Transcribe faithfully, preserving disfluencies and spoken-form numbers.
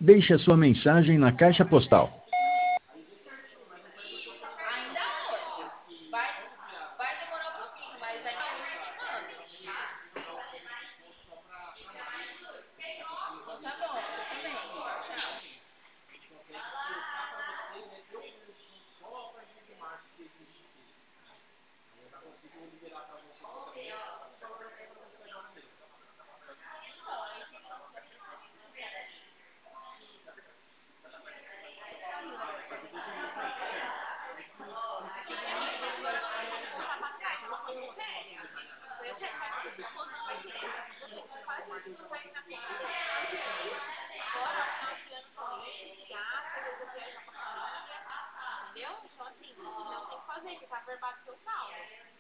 Deixe a sua mensagem na caixa postal. Entendeu? Então, assim, não tem que fazer, que tá verbado seu saldo.